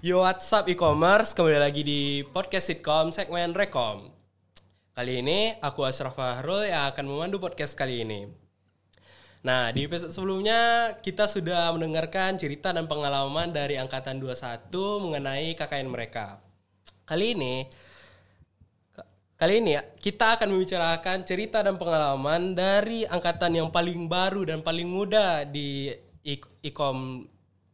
Yo, what's up e-commerce? Kembali lagi di podcast Sitkom segmen Rekom. Kali ini aku Ashraf Fahrul yang akan memandu podcast kali ini. Nah, di episode sebelumnya kita sudah mendengarkan cerita dan pengalaman dari angkatan 21 mengenai KKN mereka. Kali ini kita akan membicarakan cerita dan pengalaman dari angkatan yang paling baru dan paling muda di e-com.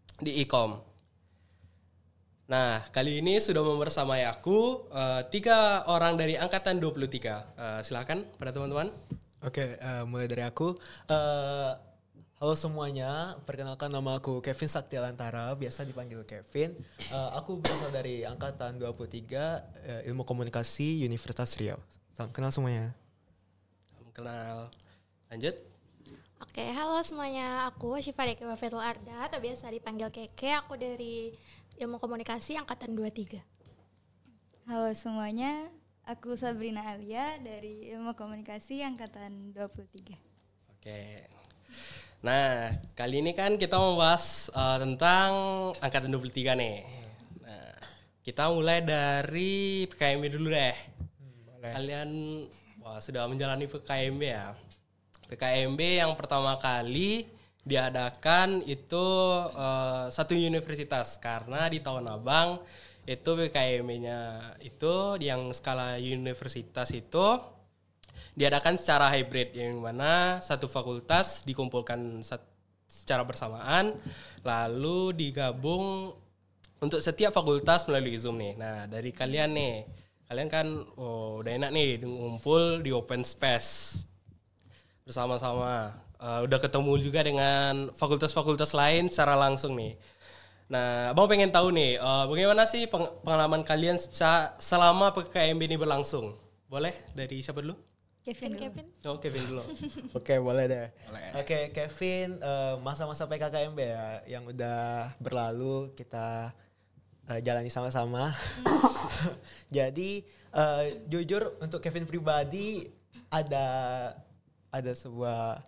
Nah, kali ini sudah membersamai aku 3 orang dari angkatan 23. Silakan pada teman-teman. Oke, mulai dari aku. Halo semuanya, perkenalkan nama aku Kevin Saktialantara, biasa dipanggil Kevin. Aku berasal dari angkatan 23 Ilmu Komunikasi Universitas Riau. Salam kenal semuanya. Salam kenal. Lanjut. Oke, halo semuanya. Aku Syifa Dekewa Fetul Arda, atau biasa dipanggil Keke. Aku dari Ilmu Komunikasi angkatan 23. Halo semuanya, aku Sabrina Alia dari Ilmu Komunikasi angkatan 23. Oke. Nah, kali ini kan kita membahas tentang angkatan 23 nih. Nah, kita mulai dari PKMB dulu deh. Boleh. Kalian sudah menjalani PKMB ya. PKMB yang pertama kali diadakan itu satu universitas, karena di Tahun Abang itu PKMB-nya itu yang skala universitas itu diadakan secara hybrid, yang mana satu fakultas dikumpulkan secara bersamaan lalu digabung untuk setiap fakultas melalui Zoom nih. Nah, dari kalian nih, kalian kan udah enak nih ngumpul di open space bersama-sama. Udah ketemu juga dengan fakultas-fakultas lain secara langsung nih. Nah, Abang pengen tahu nih, bagaimana sih pengalaman kalian selama PKMB ini berlangsung? Boleh dari siapa dulu? Kevin. Oh, Kevin dulu. Oke, boleh deh. Boleh. Oke, Kevin, masa-masa PKKMB ya yang udah berlalu kita jalani sama-sama. Jadi jujur untuk Kevin pribadi ada sebuah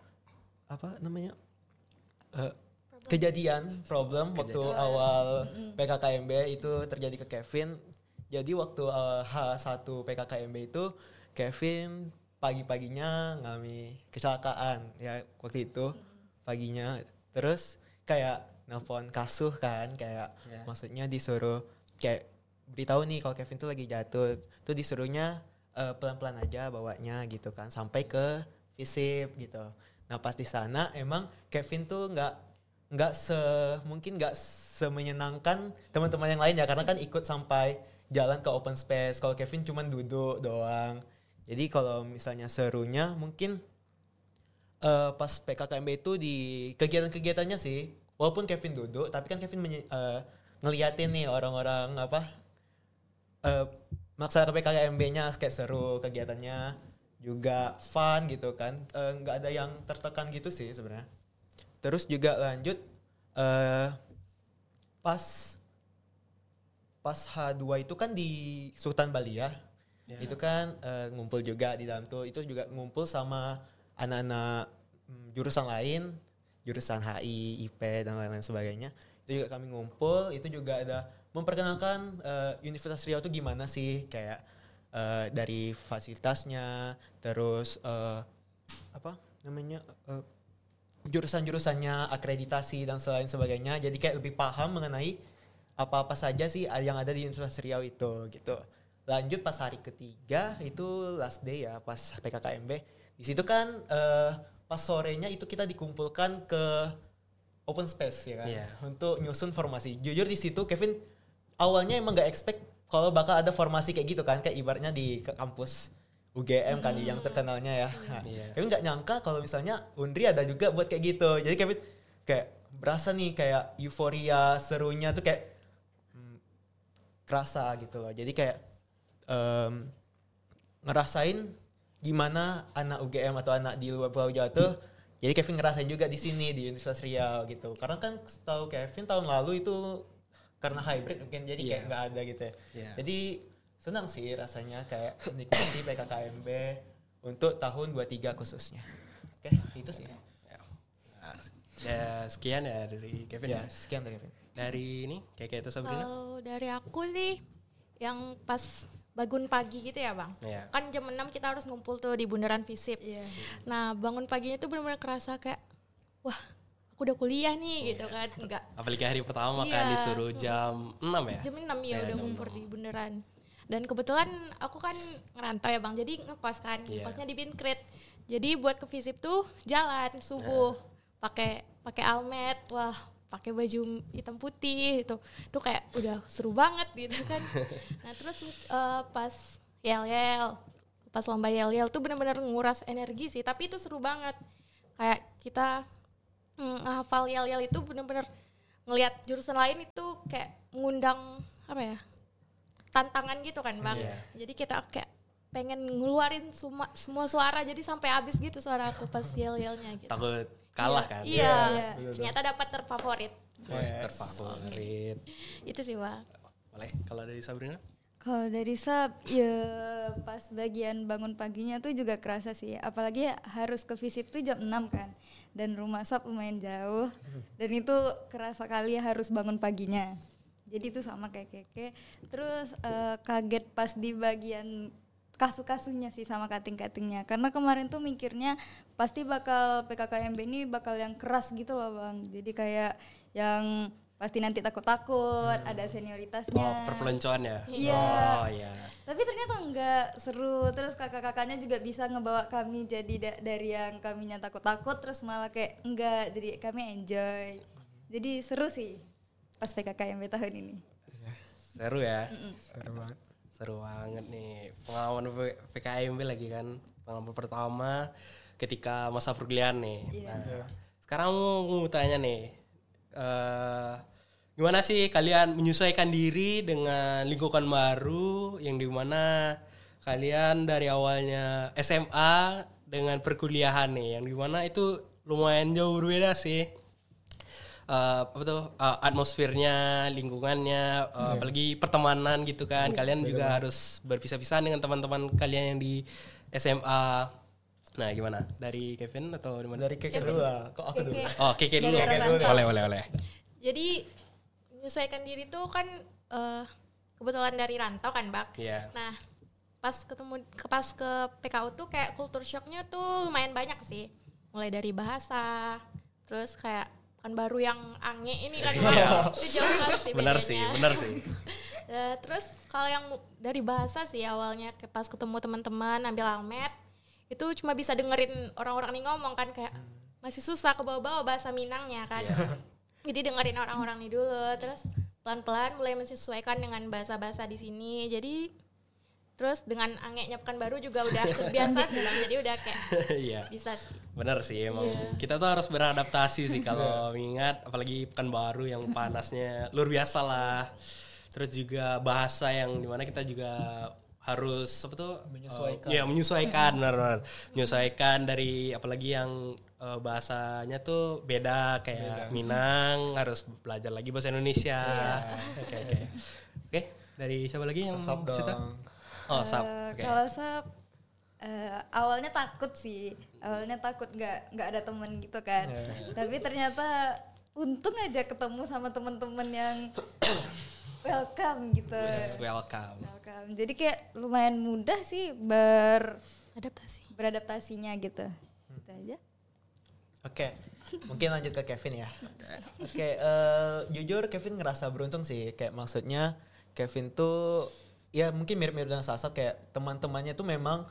kejadian problem waktu awal PKKMB itu terjadi ke Kevin. Jadi waktu H1 PKKMB itu Kevin pagi-paginya ngalami kecelakaan ya waktu itu paginya. Terus kayak nelpon Kasuh kan, kayak maksudnya disuruh kayak beritahu nih kalau Kevin tuh lagi jatuh. Tuh disuruhnya pelan-pelan aja bawanya gitu kan sampai ke visip gitu. Nah pas di sana emang Kevin tuh nggak semenyenangkan teman-teman yang lain ya, karena kan ikut sampai jalan ke open space. Kalau Kevin cuman duduk doang. Jadi kalau misalnya serunya mungkin pas PKKMB itu di kegiatan-kegiatannya sih, walaupun Kevin duduk tapi kan Kevin ngeliatin nih orang-orang melaksanakan PKKMB-nya kayak seru, kegiatannya juga fun gitu kan, nggak ada yang tertekan gitu sih sebenarnya. Terus juga lanjut pas H2 itu kan di Sultan Balia, itu kan ngumpul juga di dalam tuh, itu juga ngumpul sama anak-anak jurusan lain, jurusan HI, IP dan lain-lain sebagainya. Itu juga kami ngumpul, itu juga ada memperkenalkan Universitas Riau itu gimana sih, kayak dari fasilitasnya, terus jurusan-jurusannya, akreditasi dan lain sebagainya. Jadi kayak lebih paham mengenai apa-apa saja sih yang ada di Universitas Riau itu gitu. Lanjut pas hari ketiga itu last day ya, pas PKKMB. Di situ kan pas sorenya itu kita dikumpulkan ke open space ya kan, untuk nyusun formasi. Jujur di situ Kevin awalnya emang nggak expect kalau bakal ada formasi kayak gitu kan, kayak ibaratnya di kampus UGM kan yang terkenalnya ya. Nah, Kevin nggak nyangka kalau misalnya Undri ada juga buat kayak gitu. Jadi Kevin kayak berasa nih kayak euforia serunya tuh kayak kerasa gitu loh. Jadi kayak ngerasain gimana anak UGM atau anak di luar Pulau Jawa tuh. Jadi Kevin ngerasain juga di sini di Universitas Riau gitu. Karena kan setahu Kevin tahun lalu itu karena hybrid mungkin jadi kayak nggak ada gitu ya. Jadi senang sih rasanya kayak nikmati PKKMB untuk tahun 23 khususnya. Oke, itu sih. Ya, sekian ya dari Kevin. Ya, sekian dari Kevin. dari ini kayak itu Sabrina? Kalau dari aku sih yang pas bangun pagi gitu ya bang. Iya. Kan jam 6 kita harus ngumpul tuh di bundaran Visip. Iya. Nah bangun paginya tuh benar-benar kerasa kayak wah aku udah kuliah nih gitu kan. Enggak. Apalagi hari pertama kan Iya. disuruh jam 6 ya? Jam 6 ya Iya, udah jam ngumpul 6. di bundaran. Dan kebetulan aku kan ngerantau ya bang, jadi ngekos kan, Iya. kosnya di Binkrit. Jadi buat ke Visip tuh jalan subuh, pakai almet, wah pakai baju hitam putih itu kayak udah seru banget gitu kan. Nah terus pas yel-yel, pas lomba yel-yel tuh benar-benar nguras energi sih, tapi itu seru banget. Kayak kita ngehafal yel-yel itu benar-benar ngelihat jurusan lain itu kayak mengundang apa ya tantangan gitu kan bang. Iya. Jadi kita kayak pengen ngeluarin semua suara, jadi sampai habis gitu suara aku pas yel-yelnya gitu. Takut kalah kan? Iya, Iya. ternyata dapat terfavorit. Wah, terfavorit. Itu sih bang. Boleh, kalau dari Sabrina? Kalau dari Sab, ya pas bagian bangun paginya tuh juga kerasa sih. Apalagi harus ke Visip tuh jam 6 kan. Dan rumah Sab lumayan jauh. Dan itu kerasa kali harus bangun paginya. Jadi itu sama kayak Keke. Terus kaget pas di bagian kasu-kasunya sih sama kating-katingnya. Karena kemarin tuh mikirnya pasti bakal PKKMB ini bakal yang keras gitu loh bang. Jadi kayak yang pasti nanti takut-takut, ada senioritasnya. Oh, perpeloncoan ya? Iya. Oh iya. Tapi ternyata enggak seru. Terus kakak-kakaknya juga bisa ngebawa kami jadi dari yang kaminya takut-takut terus malah kayak enggak, jadi kami enjoy. Jadi seru sih pas PKKMB tahun ini. Seru ya? Seru banget. Seru banget nih. Pengalaman PKMB lagi kan. Pengalaman pertama ketika masa perkuliahan nih. Iya. Nah, sekarang mau tanya nih. Gimana sih kalian menyesuaikan diri dengan lingkungan baru yang dimana kalian dari awalnya SMA dengan perkuliahan nih, yang dimana itu lumayan jauh berbeda sih. Atmosfernya, lingkungannya, apalagi pertemanan gitu kan. Kalian juga harus berpisah-pisah dengan teman-teman kalian yang di SMA. Nah, gimana? Dari Kevin atau di mana? Dari Keke dulu lah. Kok aku dulu? Oh, Keke dulu. Dari orang Boleh. Jadi menyesuaikan diri tuh kan kebetulan dari rantau kan bang. Iya. Nah pas ke PKU tuh kayak culture shocknya tuh lumayan banyak sih. Mulai dari bahasa, terus kayak kan baru yang ange ini kan bang. Itu jauh banget sih bedanya. Bener sih. Terus kalau yang dari bahasa sih awalnya pas ketemu teman-teman ambil almet itu cuma bisa dengerin orang-orang nih ngomong kan kayak masih susah ke bawah-bawah bahasa Minangnya kan. Jadi dengerin orang-orang nih dulu, terus pelan-pelan mulai menyesuaikan dengan bahasa-bahasa di sini. Jadi terus dengan angeknya Pekanbaru juga udah terbiasa sih Bang. Jadi udah kayak Iya. bisa sih. Bener sih emang kita tuh harus beradaptasi sih kalau mengingat apalagi Pekanbaru yang panasnya luar biasa lah. Terus juga bahasa yang dimana kita juga harus apa tuh menyesuaikan benar. Menyesuaikan dari apalagi yang bahasanya tuh beda kayak Minang harus belajar lagi bahasa Indonesia. Oke, dari siapa lagi yang Sap cerita? dong. Oh, Sap. Oke. Kalau Sap awalnya takut sih. Awalnya takut nggak ada temen gitu kan. Tapi ternyata untung aja ketemu sama teman-teman yang welcome gitu. Welcome. Jadi kayak lumayan mudah sih beradaptasinya gitu. Gitu aja. Oke, mungkin lanjut ke Kevin ya. Oke, jujur Kevin ngerasa beruntung sih. Kayak maksudnya Kevin tuh ya mungkin mirip-mirip dengan Sasab kayak teman-temannya tuh memang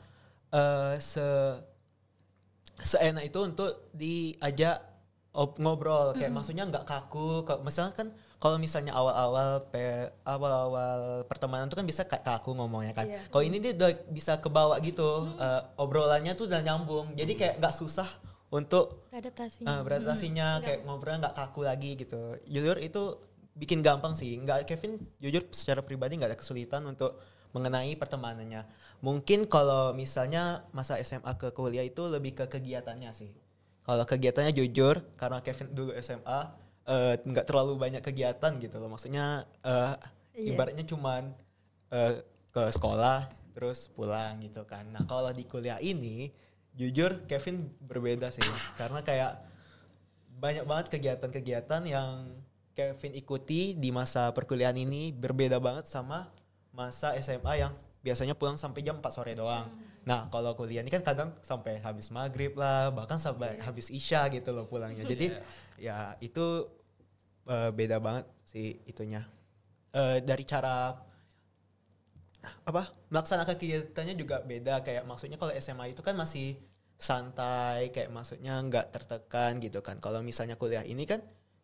seenak itu untuk diajak ngobrol. Kayak maksudnya nggak kaku. Misalnya kan kalau misalnya awal-awal pertemanan tuh kan bisa kaku ngomongnya kan. Iya. Kalau ini dia udah bisa kebawa gitu. Obrolannya tuh udah nyambung. Jadi kayak nggak susah untuk beradaptasinya kayak ngobrol nggak kaku lagi gitu. Jujur itu bikin gampang sih. Kevin jujur secara pribadi nggak ada kesulitan untuk mengenai pertemanannya. Mungkin kalau misalnya masa SMA ke kuliah itu lebih ke kegiatannya sih. Kalau kegiatannya jujur karena Kevin dulu SMA nggak terlalu banyak kegiatan gitu loh. Maksudnya ibaratnya cuman ke sekolah terus pulang gitu kan. Nah kalau di kuliah ini jujur Kevin berbeda sih karena kayak banyak banget kegiatan-kegiatan yang Kevin ikuti di masa perkuliahan ini berbeda banget sama masa SMA yang biasanya pulang sampai jam 4 sore doang. Nah, kalau kuliah ini kan kadang sampai habis maghrib lah, bahkan sampai habis isya gitu loh pulangnya. Jadi ya itu beda banget sih itunya. Dari cara melaksanakan kegiatannya juga beda. Kayak maksudnya kalau SMA itu kan masih santai, kayak maksudnya nggak tertekan gitu kan. Kalau misalnya kuliah ini kan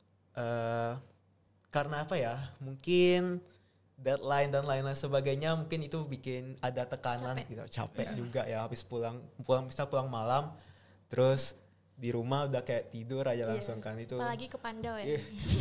karena apa ya, mungkin deadline dan lain-lain sebagainya, mungkin itu bikin ada tekanan gitu, capek juga ya, habis pulang bisa pulang malam terus di rumah udah kayak tidur aja langsung kan itu. Apalagi ke Pandau ya.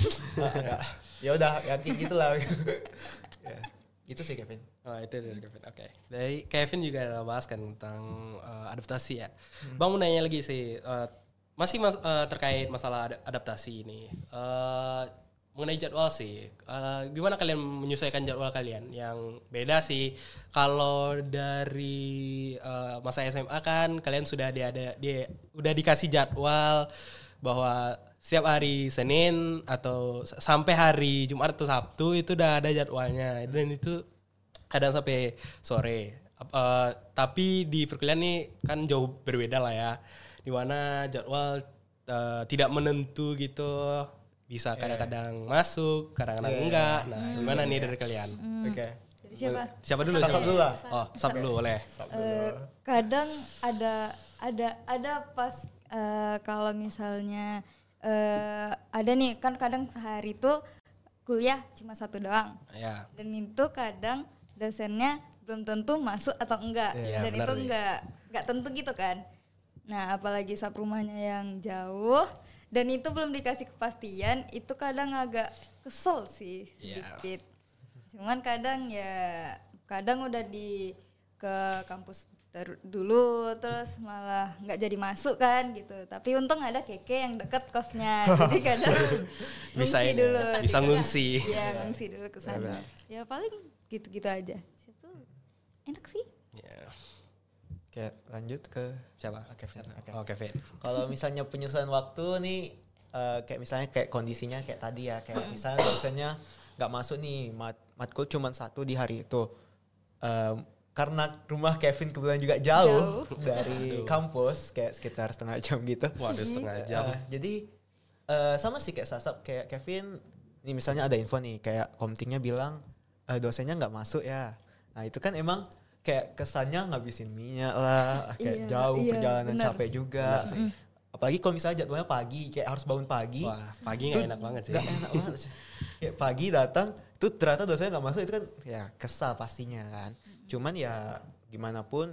Ya udah yakin gitulah. Ya, itu sih Kevin. Oh, itu dari Kevin. Oke. Dari Kevin juga ada bahas kan tentang adaptasi ya. Bang mau nanya lagi sih, masih terkait masalah adaptasi ini. Mengenai jadwal sih, gimana kalian menyesuaikan jadwal kalian? Yang beda sih, kalau dari masa SMA kan kalian sudah udah dikasih jadwal bahwa setiap hari Senin atau sampai hari Jumat atau Sabtu itu udah ada jadwalnya, dan itu kadang sampai sore. Tapi di perkuliahan nih kan jauh berbeda lah ya, dimana jadwal tidak menentu gitu. Bisa kadang-kadang masuk, kadang-kadang enggak. Nah, gimana nih dari kalian? Oke. Jadi siapa? Siapa dulu? Sab dulu lah. Oh, Sab dulu boleh. Kadang ada pas kalau misalnya ada nih kan kadang sehari tuh kuliah cuma satu doang. Ya. Dan itu kadang dosennya belum tentu masuk atau enggak. Iya, Dan benar itu sih. enggak tentu gitu kan. Nah, apalagi sub rumahnya yang jauh dan itu belum dikasih kepastian, itu kadang agak kesel sih sedikit. Cuman kadang udah ke kampus dulu terus malah nggak jadi masuk kan gitu. Tapi untung ada Keke yang deket kosnya, jadi kadang Bisa ngungsi ini, dulu. bisa ngungsi. Iya, ngungsi dulu ke sana. Ya paling gitu-gitu aja. Situ enak sih. Ya. Oke, lanjut ke Siapa? Kevin. Oke. Oh, Kevin. Kalau misalnya penyesuaian waktu nih, kayak misalnya kayak kondisinya kayak tadi ya, kayak misalnya dosennya nggak masuk nih, matkul cuma satu di hari itu. Karena rumah Kevin kebetulan juga jauh dari kampus, kayak sekitar setengah jam gitu. Waduh, setengah jam. Jadi sama sih kayak Sasab, kayak Kevin, nih misalnya ada info nih, kayak komtingnya bilang dosennya nggak masuk ya. Nah itu kan emang kayak kesannya ngabisin minyak lah, kayak jauh perjalanan bener. capek juga. Apalagi kalau misalnya jadwalnya pagi, kayak harus bangun pagi. Wah, pagi nggak enak banget sih. Gak enak banget. Kayak pagi datang, tuh ternyata dosennya nggak masuk, itu kan ya kesal pastinya kan. Cuman ya gimana pun,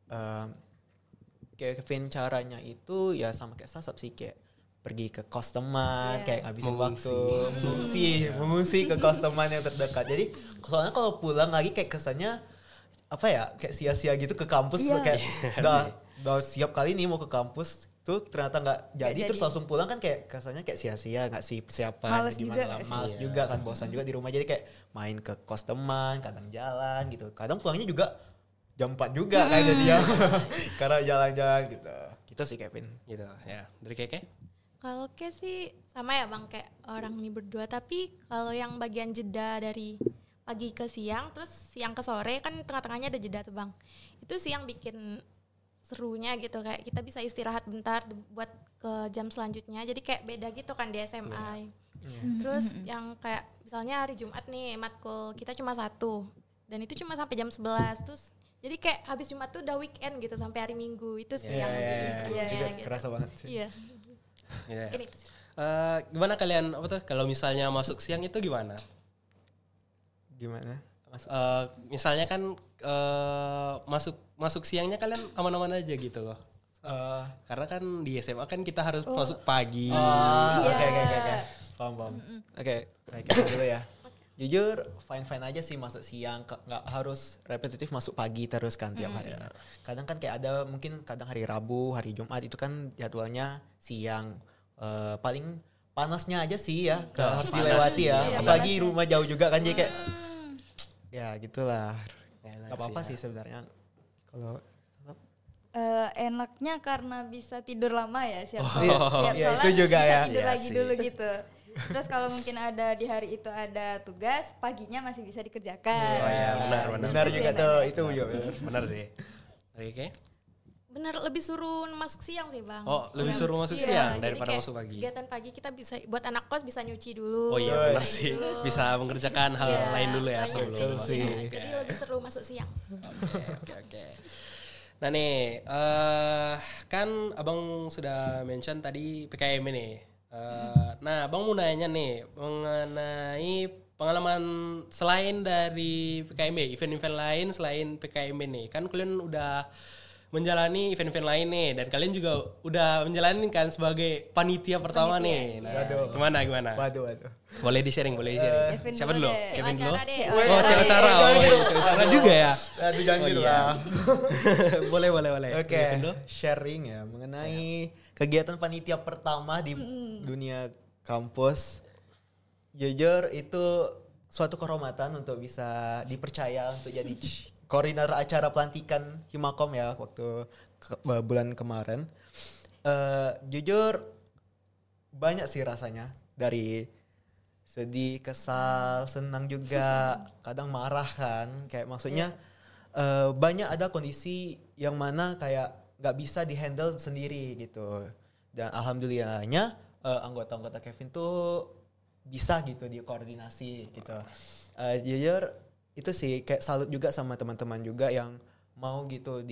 kayak Kevin caranya itu ya sama kayak Sasab sih, kayak pergi ke kos teman, kayak ngabisin waktu, mengungsi ke kos teman yang terdekat. Jadi soalnya kalau pulang lagi kayak kesannya apa ya, kayak sia-sia gitu ke kampus, kayak udah siap kali nih mau ke kampus tuh ternyata nggak jadi, terus langsung pulang kan kayak kesannya kayak sia-sia, nggak sih persiapan, Males gimana juga lah, nggak sih? males juga kan, bosan juga di rumah, jadi kayak main ke kos teman, kadang jalan gitu, kadang pulangnya juga jam 4 juga kayak dia karena jalan-jalan gitu sih Kevin. Gitu ya. Dari Keke? Kalau kayak sih sama ya Bang, kayak orang ini berdua, tapi kalau yang bagian jeda dari pagi ke siang terus siang ke sore kan tengah-tengahnya ada jeda tuh Bang. Itu sih yang bikin serunya gitu, kayak kita bisa istirahat bentar buat ke jam selanjutnya. Jadi kayak beda gitu kan di SMA. Terus yang kayak misalnya hari Jumat nih matkul kita cuma satu dan itu cuma sampai jam 11, terus jadi kayak habis Jumat tuh udah weekend gitu sampai hari Minggu. Itu sih yang bikin serunya gitu. Kerasa banget sih. Iya. Gitu ya. Mungkin itu sih. Gimana kalian kalau misalnya masuk siang itu gimana? Gimana? Misalnya kan masuk siangnya kalian aman-aman aja gitu loh. Karena kan di SMA kan kita harus masuk pagi. Oke. Paham. Oke, baik dulu ya. Jujur fine aja sih masuk siang, nggak harus repetitif masuk pagi terus kan tiap hari. Kadang kan kayak ada mungkin kadang hari Rabu, hari Jumat itu kan jadwalnya siang. Paling panasnya aja sih ya, harus dilewati ya. Apalagi rumah jauh juga kan, jadi kayak ya gitulah. Gak apa-apa sih sebenarnya. Kalau Enaknya karena bisa tidur lama ya siap iya, itu juga bisa ya. tidur Iya lagi sih. dulu gitu. Terus kalau mungkin ada di hari itu ada tugas, paginya masih bisa dikerjakan. Oh iya, benar. Benar juga tuh itu ya. Benar sih. Oke. Bener, lebih suruh masuk siang sih bang. Oh, lebih suruh masuk Iya, siang jadi daripada kayak masuk pagi. Kegiatan pagi kita bisa, buat anak kos bisa nyuci dulu. Oh iya benar sih. Bisa mengerjakan hal Iya, lain dulu ya banyak sebelum Betul masuk. sih. Oke. Jadi lebih seru masuk siang. Oke. Nah nih, kan abang sudah mention tadi PKM ini. Nah, abang mau nanya nih mengenai pengalaman selain dari PKM, event-event lain selain PKM ini. Kan kalian udah menjalani event-event lain nih, dan kalian juga udah menjalani kan sebagai panitia pertama nih. Nah, Waduh. gimana? Waduh. Boleh di-sharing, boleh di-sharing. Kevin Siapa dulu dulu? deh. Kevin dulu. Acara deh. Oh, cewek acara. Oh, iya, cewek acara juga ya. Aduh jangan Oh, gitu iya. lah. boleh. Oke, Kevin dulu. sharing ya mengenai kegiatan panitia pertama di dunia kampus. Jujur itu suatu kehormatan untuk bisa dipercaya untuk jadi koordinator acara pelantikan Himakom ya waktu bulan kemarin. Jujur banyak sih rasanya, dari sedih, kesal, senang juga, kadang marah kan, kayak maksudnya banyak ada kondisi yang mana kayak nggak bisa dihandle sendiri gitu, dan alhamdulillahnya anggota-anggota Kevin tuh bisa gitu dikoordinasi gitu. Jujur itu sih kayak salut juga sama teman-teman juga yang mau gitu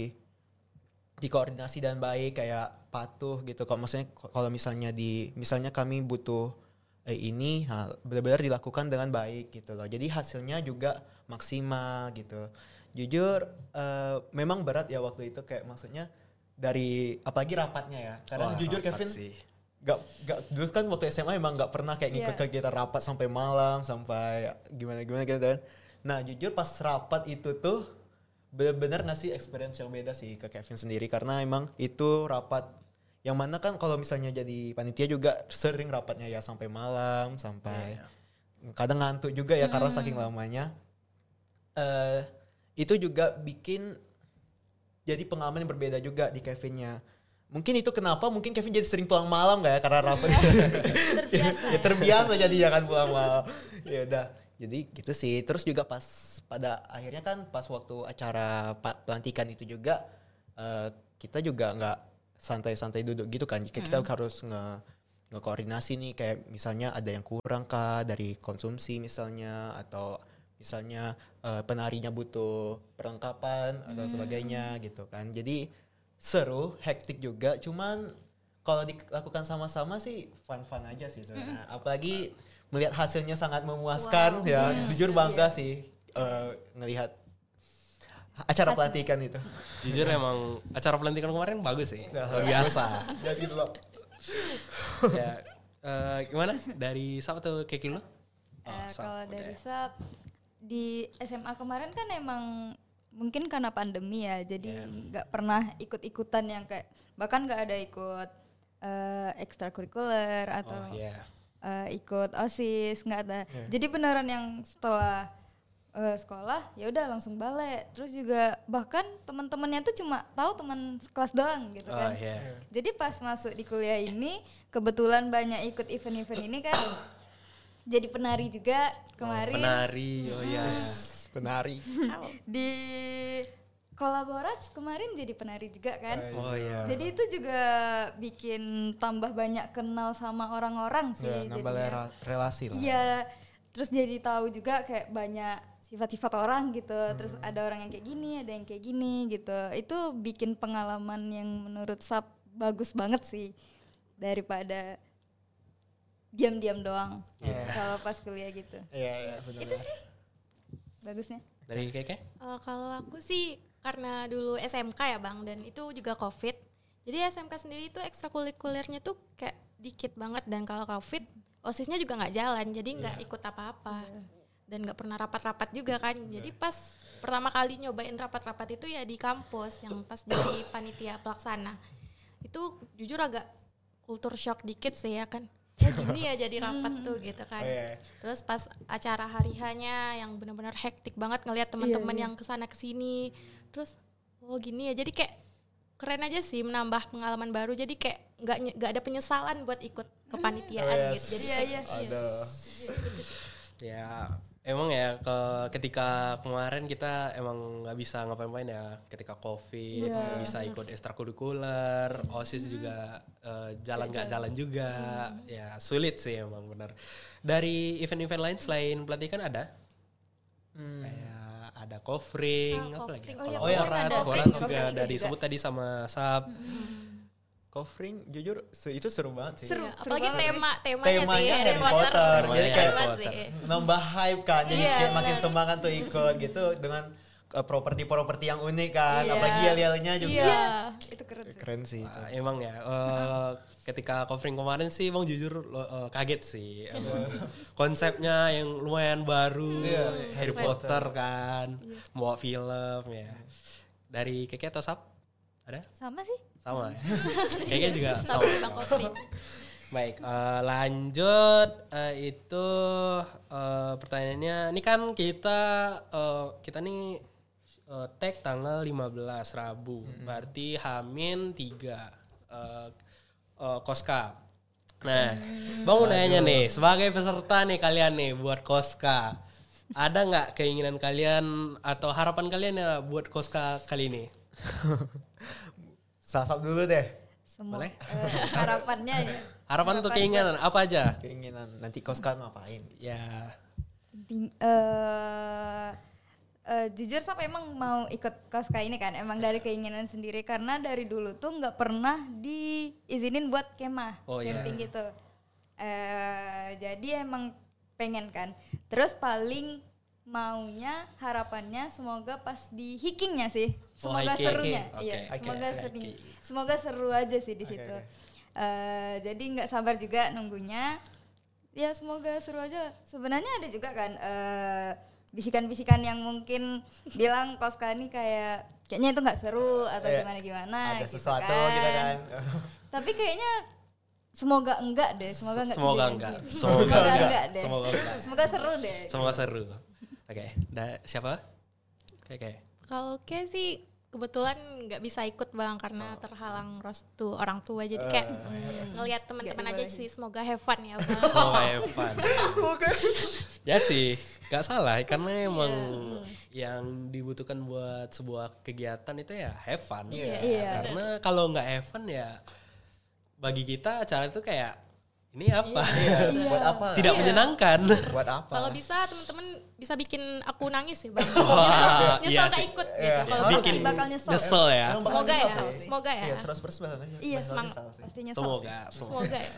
dikoordinasi dan baik, kayak patuh gitu. Kalau maksudnya kalau misalnya kami butuh ini benar-benar dilakukan dengan baik gitu loh. Jadi hasilnya juga maksimal gitu. Jujur memang berat ya waktu itu, kayak maksudnya dari apalagi rapatnya ya. Karena jujur Kevin gak dulu kan waktu SMA emang gak pernah kayak ngikut kegiatan rapat sampai malam, sampai gimana gitu kan. Nah jujur pas rapat itu tuh benar-benar ngasih experience yang beda sih ke Kevin sendiri, karena emang itu rapat yang mana kan kalau misalnya jadi panitia juga sering rapatnya ya sampai malam, sampai kadang ngantuk juga ya karena saking lamanya. Itu juga bikin jadi pengalaman yang berbeda juga di Kevinnya. Mungkin itu kenapa mungkin Kevin jadi sering pulang malam gak ya, karena rapat Terbiasa. ya terbiasa jadi ya kan pulang malam. Ya udah. Jadi gitu sih. Terus juga pas pada akhirnya kan pas waktu acara pelantikan itu juga kita juga nggak santai-santai duduk gitu kan. Jika kita harus ngekoordinasi nih, kayak misalnya ada yang kurang kah dari konsumsi misalnya, atau misalnya penarinya butuh perlengkapan atau sebagainya gitu kan. Jadi seru, hektik juga. Cuman kalau dilakukan sama-sama sih fun-fun aja sih sebenarnya. Apalagi melihat hasilnya sangat memuaskan ya. Jujur bangga sih ngelihat acara pelantikan itu. Jujur emang acara pelantikan kemarin bagus sih. Luar biasa. Ya gitu loh. Ya, gimana? Dari Sab atau Keki lo? Kalau dari Sab, di SMA kemarin kan emang mungkin karena pandemi ya, jadi nggak pernah ikut-ikutan yang kayak, bahkan nggak ada ikut ekstrakurikuler atau ikut OSIS, nggak ada. Jadi beneran yang setelah sekolah ya udah langsung balik. Terus juga bahkan teman-temannya tuh cuma tahu teman kelas doang gitu kan. Jadi pas masuk di kuliah ini kebetulan banyak ikut event-event ini kan. Jadi penari juga kemarin. Penari, Penari. Di Kolaborats kemarin jadi penari juga kan. Jadi itu juga bikin tambah banyak kenal sama orang-orang sih. Ya, nambah relasi lah. Iya. Terus jadi tahu juga kayak banyak sifat-sifat orang gitu. Terus ada orang yang kayak gini, ada yang kayak gini gitu. Itu bikin pengalaman yang menurut Sab bagus banget sih, daripada diam-diam doang kalau pas kuliah gitu. Iya, benar. Itu sih bagusnya. Dari Keke? Kalau aku sih karena dulu SMK ya Bang, dan itu juga COVID. Jadi SMK sendiri itu ekstrakurikulernya tuh kayak dikit banget, dan kalau COVID OSISnya juga nggak jalan, jadi nggak ikut apa-apa. Dan nggak pernah rapat-rapat juga kan. Jadi pas pertama kali nyobain rapat-rapat itu ya di kampus, yang pas jadi panitia pelaksana. Itu jujur agak kultur shock dikit sih ya kan. Gini ya jadi rapat tuh gitu kan. Terus pas acara hari hanya yang benar-benar hektik banget ngelihat teman-teman yang kesana kesini. Terus gini ya, jadi kayak keren aja sih, menambah pengalaman baru. Jadi kayak nggak ada penyesalan buat ikut kepanitiaan Oh, yes. gitu. Jadi Iya. Aduh. Ya emang ya ketika kemarin kita emang nggak bisa ngapain-ngapain ya ketika COVID, nggak bisa ikut ekstrakurikuler, OSIS juga jalan nggak jalan juga, ya sulit sih emang benar. Dari event-event lain selain pelatihan ada? Kayak ada covering, apa lagi? covering. Oh iya, Kolaborat, ada. sekolah Covering juga juga ada disebut tadi sama SAP. Covering jujur itu seru banget sih. Seru. apalagi banget. temanya sih Harry Potter. Jadi Temanya kayak Harry banget Potter. sih. nambah hype kan. Jadi Iya, kayak makin benar. semangat tuh ikut gitu dengan properti-properti yang unik kan. Iya. Apalagi yel-yelnya juga. Iya. Itu keren sih. Keren sih. Wah, emang ya ketika covering kemarin sih bang jujur kaget sih. Emang konsepnya yang lumayan baru, Iya, Harry Potter kan, bawa film ya. Dari Keke atau Sap? Ada? Sama sih. Sama ya? Kayaknya juga Sama sama. Bang Covering. Baik, lanjut itu pertanyaannya. Ini kan kita nih tag tanggal 15 Rabu, berarti Hamin 3 Koska. Nah, Bang mau nanya nih, sebagai peserta nih kalian nih buat Koska, ada nggak keinginan kalian atau harapan kalian ya buat Koska kali ini? Sasap dulu deh. Boleh? Harapannya ya. Harapan atau keinginan apa aja? Keinginan nanti Koska ngapain? Ya, Jujur Sap emang mau ikut Koska ini kan emang dari keinginan sendiri karena dari dulu tuh nggak pernah diizinin buat kemah Oh, iya. camping gitu. Jadi emang pengen kan. Terus paling maunya harapannya semoga pas di hikingnya sih. Oh, Semoga hiking. serunya. Oke, Iya, oke, semoga oke. sering. Semoga seru aja sih di situ. Jadi nggak sabar juga nunggunya. Ya semoga seru aja. Sebenarnya ada juga kan bisikan-bisikan yang mungkin bilang Koska ini kayaknya itu nggak seru atau Iya. gimana Ada gitu sesuatu kan. gitu kan. Tapi kayaknya semoga enggak deh, semoga enggak. Semoga kejadian enggak. gitu. Semoga Semoga enggak. enggak deh. Semoga enggak. Semoga seru deh. Semoga seru. Oke, siapa? Oke. Kalau Ke sih kebetulan nggak bisa ikut bang karena terhalang restu orang tua jadi kayak ngelihat teman-teman aja dibolehin. sih, semoga have fun ya bang. Semoga have fun. Ya sih, gak salah karena emang yang dibutuhkan buat sebuah kegiatan itu ya have fun. Iya. Karena kalau nggak have fun ya bagi kita acara itu kayak ini apa? Buat apa? Tidak menyenangkan. Buat apa? Kalau bisa teman-teman bisa bikin aku nangis ya bang. Wah, Nyesel iya nggak sih. ikut Iya. gitu. Kalau Pasti Bikin bakal nyesel. nyesel ya. Emang bakal Semoga ya, nyesel sih. semoga ya. Iya, 100% bakal nyesel. Iya, Bakal semangat. nyesel sih. Pasti nyesel sih. Semoga. Semoga ya.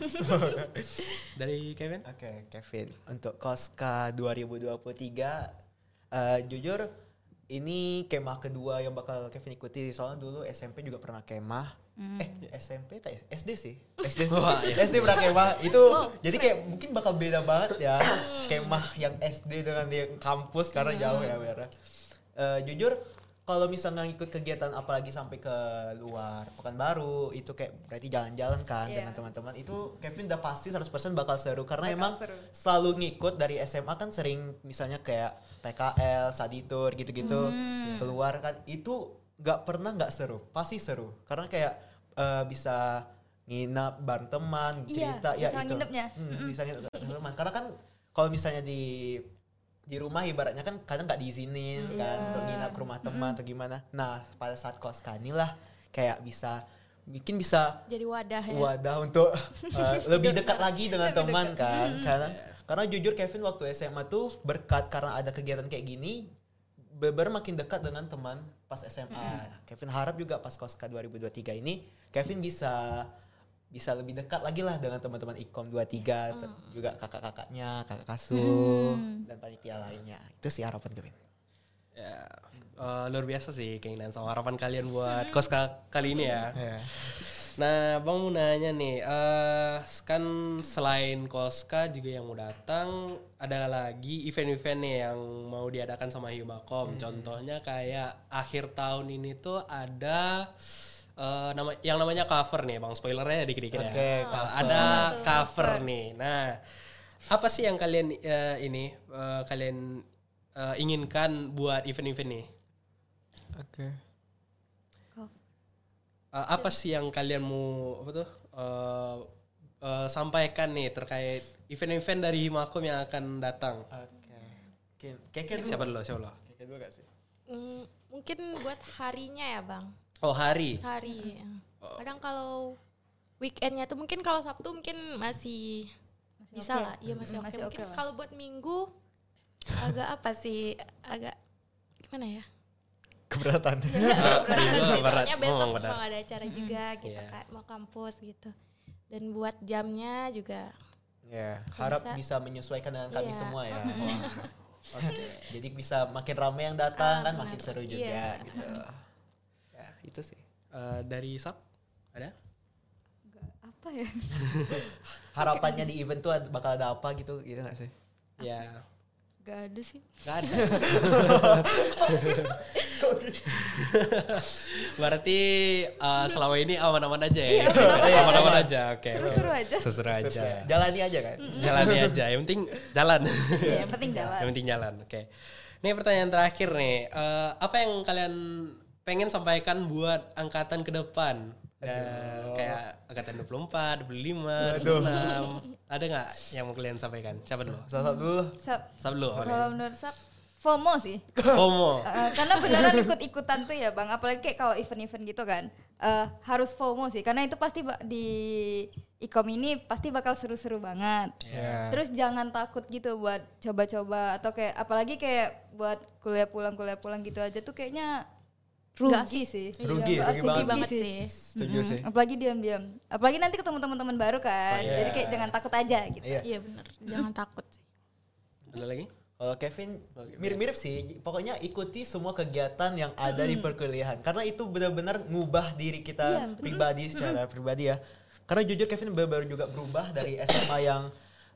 Dari Kevin? Oke, Kevin. Untuk Koska 2023, jujur ini kemah kedua yang bakal Kevin ikuti. Soalnya dulu SMP juga pernah kemah. SMP tak SD sih. SD Wah, SD pernah kemah. Itu jadi kayak mungkin bakal beda banget ya. Kemah yang SD dengan yang kampus karena jauh ya, Vera. Jujur kalau misalnya ngikut kegiatan apalagi sampai ke luar Pekanbaru itu kayak berarti jalan-jalan kan Iya. dengan teman-teman itu Kevin udah pasti 100% bakal seru karena Bakal emang seru. selalu ngikut dari SMA kan sering misalnya kayak PKL, study tour gitu-gitu keluar kan itu nggak seru pasti seru karena kayak bisa nginap bareng teman Iya, cerita ya bisa itu nginepnya. bisa nginep bareng teman karena kan kalau misalnya di rumah ibaratnya kan kadang nggak diizinin kan Iya. untuk nginap ke rumah teman atau gimana. Nah pada saat Koska inilah kayak bisa Jadi wadah ya. wadah untuk lebih dekat lagi dengan Lebih teman dekat. kan. Karena jujur Kevin waktu SMA tuh berkat karena ada kegiatan kayak gini makin dekat dengan teman pas SMA. Kevin harap juga pas Koska 2023 ini Kevin bisa lebih dekat lagi lah dengan teman-teman Ikom 23 juga kakak-kakaknya, kakak Kasu dan panitia lainnya. Itu sih harapan Kevin. Ya, luar biasa sih keinginan sama harapan kalian buat Koska kali ini ya. Nah, Bang mau nanya nih, kan selain Koska juga yang mau datang, ada lagi event-event nih yang mau diadakan sama Himakom. Contohnya kayak akhir tahun ini tuh ada yang namanya cover nih, Bang. Spoilernya dikit-dikit ya. Oke, cover. Ada cover nih. Nah, apa sih yang kalian inginkan buat event-event nih? Oke. apa sih yang kalian mau sampaikan nih terkait event-event dari Himakom yang akan datang? Oke. Keke Siapa dulu? Keke dulu gak sih? Mungkin buat harinya ya Bang. Oh, hari. Hari. Kadang kalau weekendnya tuh mungkin kalau Sabtu mungkin masih bisa oke. lah. Iya masih oke. Masih oke Mungkin lah. kalau buat Minggu agak apa sih? Agak gimana ya? Keberatan. Berat. Soalnya besok Benar. mau ada acara juga gitu Iya. Kak, mau kampus gitu. Dan buat jamnya juga Ya, harap bisa menyesuaikan dengan kami semua ya. Oke. Jadi bisa makin ramai yang datang kan makin seru juga Iya. gitu. Ya, itu sih. Dari Sab ada? Apa ya? Harapannya di event tuh bakal ada apa gitu gak sih? Ya, Gak ada sih. nggak ada. Berarti selama ini aman-aman aja ya? Aman-aman aja, oke. Seru-seru aja. Seseru aja. Jalani aja kan. Jalani aja, yang penting jalan. Ya, yang penting jalan. Yang penting jalan, oke. Ini pertanyaan terakhir nih, apa yang kalian pengen sampaikan buat angkatan ke depan? Kayak angkatan 24, 25, 26. Ada nggak yang mau kalian sampaikan? Siapa dulu? Salah dulu. Sab dulu. oke. Kalau menurut Sab, FOMO sih. FOMO. Karena beneran ikut-ikutan tuh ya Bang, apalagi kayak kalau event-event gitu kan, harus FOMO sih, karena itu pasti di Ikom ini pasti bakal seru-seru banget. Ya. Terus jangan takut gitu buat coba-coba atau kayak apalagi kayak buat kuliah pulang gitu aja tuh kayaknya Nggak rugi sih. Rugi, Iya, rugi asik banget sih. Setuju sih. Apalagi diam-diam. Apalagi nanti ketemu teman-teman baru kan. Iya. Jadi kayak jangan takut aja gitu. Iya. Iya benar, jangan takut sih. Ada lagi? Kalau Kevin mirip-mirip sih, pokoknya ikuti semua kegiatan yang ada di perkuliahan karena itu benar-benar ngubah diri kita pribadi secara pribadi ya. Karena jujur Kevin baru juga berubah dari SMA yang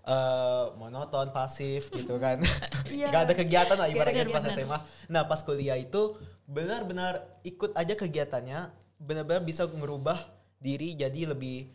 monoton, pasif gitu kan. Iya. Gak ada kegiatan lah ibaratnya Iya, pas benar. SMA. Nah pas kuliah itu benar-benar ikut aja kegiatannya, benar-benar bisa ngerubah diri jadi lebih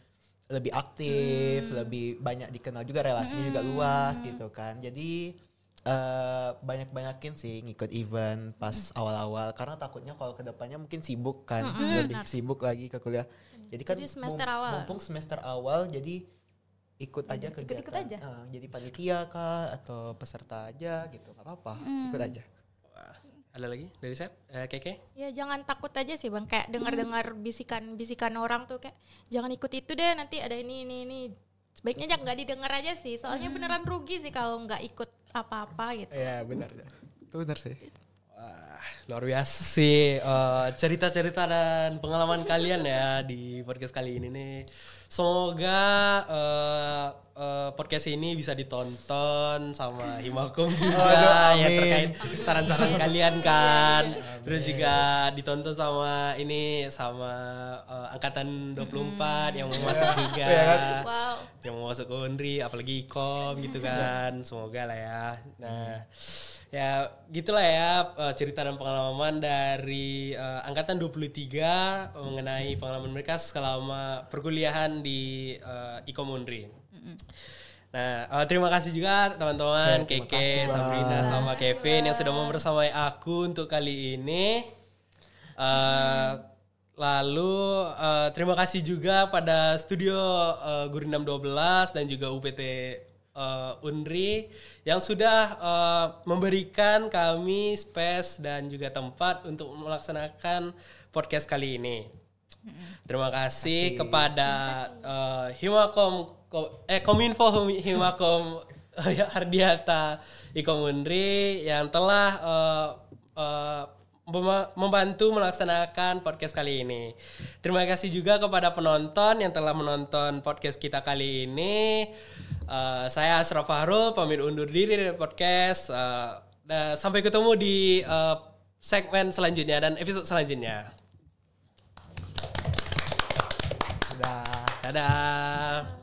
aktif, lebih banyak dikenal juga, relasinya juga luas gitu kan. Jadi banyak-banyakin sih ngikut event pas awal-awal karena takutnya kalau kedepannya mungkin sibuk kan, lebih sibuk lagi ke kuliah. Jadi kan Jadi semester awal. mumpung semester awal jadi ikut aja kegiatan. ikut aja. Jadi panitia kah atau peserta aja gitu, nggak apa-apa, ikut aja. Wah, ada lagi dari saya? Keke? Ya jangan takut aja sih Bang, kayak dengar-dengar bisikan orang tuh kayak jangan ikut itu deh, nanti ada ini. Sebaiknya jangan nggak didengar aja sih, soalnya beneran rugi sih kalau nggak ikut apa-apa gitu. Iya benar. Itu benar sih. Wah, luar biasa sih cerita-cerita dan pengalaman kalian ya di podcast kali ini nih. Semoga podcast ini bisa ditonton sama Himakom juga ya terkait saran-saran kalian kan. Terus juga ditonton sama angkatan 24 yang mau masuk juga. Wow. Yang mau masuk ke Unri apalagi Ikom gitu kan. Semoga lah ya. Nah, ya gitulah ya cerita dan pengalaman dari angkatan 23 mengenai pengalaman mereka selama perkuliahan di Ikom Unri. Nah, terima kasih juga teman-teman Keke, Sabrina sama Kevin yang sudah mau bersamai aku untuk kali ini. Lalu terima kasih juga pada studio Gurindam 12 dan juga UPT Unri yang sudah memberikan kami space dan juga tempat untuk melaksanakan podcast kali ini. Terima kasih kepada Kominfo Himakom Hardiata Ikom Unri yang telah membantu melaksanakan podcast kali ini. Terima kasih juga kepada penonton yang telah menonton podcast kita kali ini. Saya Ashraf Fahrul pamit undur diri dari podcast. Sampai ketemu di segmen selanjutnya dan episode selanjutnya. Dadah.